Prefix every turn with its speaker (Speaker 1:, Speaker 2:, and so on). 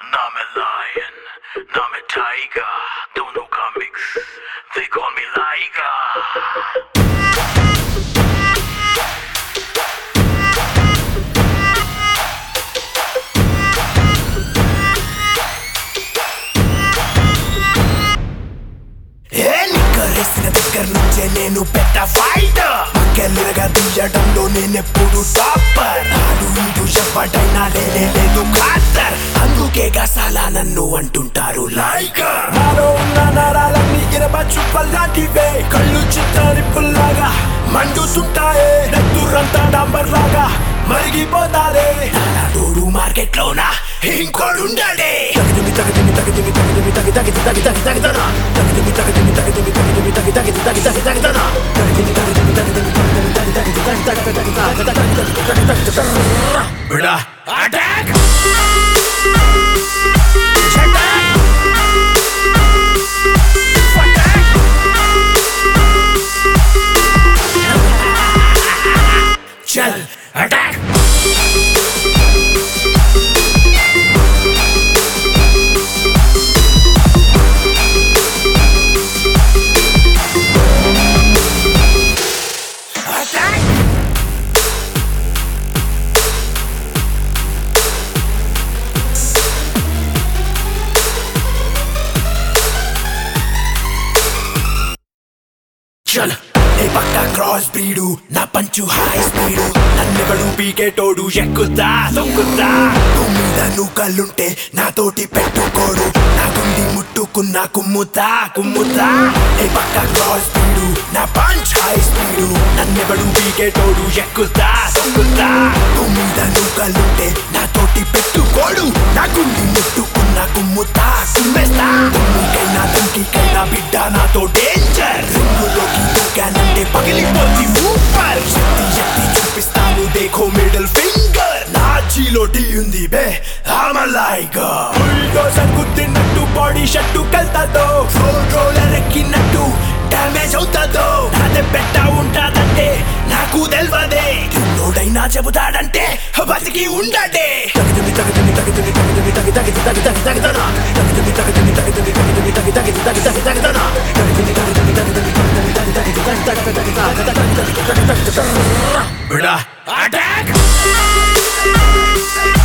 Speaker 1: Now I'm a lion, now I'm a tiger. Don't know comics, they call me Liger.
Speaker 2: నిక్కరేసిన దగ్గర నుంచే నేను పెద్ద fighter పక్కెళ్ళగా తీయడంలో నేనెప్పుడు topper నాడు ఇటు చెప్పటైనా లేదు ఖాతర్ అందుకే గసాలా నన్ను అంటుంటారు లైకర్ నాలో ఉన్న నరాలన్నీ ఇరవై చుప్పల్లాంటివే కళ్ళు చిత్తరిప్పుల్లాగా మండుతుంటాయే నెత్తురంతా డాంబర్ లాగా మరిగిపోతారే తోడు మార్కెట్ లోనా ఇంకోడుండడే అటాక్ చల్ అటాక్ చల్ ఏ పక్క క్రాస్ బ్రీడు నా పంచు హై స్పీడు నన్నెవడు పీకేటోడు ఎక్కుతా తొక్కుతా మీద నూకలుంటే నాతోటి పెట్టుకోడు నా గుండి ముట్టుకున్నా కుమ్ముతా కుమ్ముతా ఏ పక్క క్రాస్ బ్రీడు నా పంచ్ హై స్పీడు నన్నెవడు పీకేటోడు ఎక్కుతా తొక్కుతా మీద నూకలుంటే నాతోటి పెట్టుకోడు నా గుండి ముట్టుకున్నా కుమ్ముతా కుమ్మేస్తా నీకైనా తంకికైనా బిడ్డ నాతో డేంజర్ రింగులోకి దూకానంటే పగిలిపోతి ఊపర్ శక్తి శక్తి చూపిస్తాను దేఖో మిడిల్ ఫింగర్ నా జీలో టీ ఉంది బే ఆమ లైగర్ బుల్డోజర్ గుద్దినట్టు బాడీ షట్టు కల్తాదో రోలర్ ఎక్కినట్టు డ్యామేజ్ అవుతాదో నాదే పెట్ట ఉంటాదంటే నాకు తెల్వదే నోడైనా చెబుతాడంటే బతికి ఉండడే అటాక్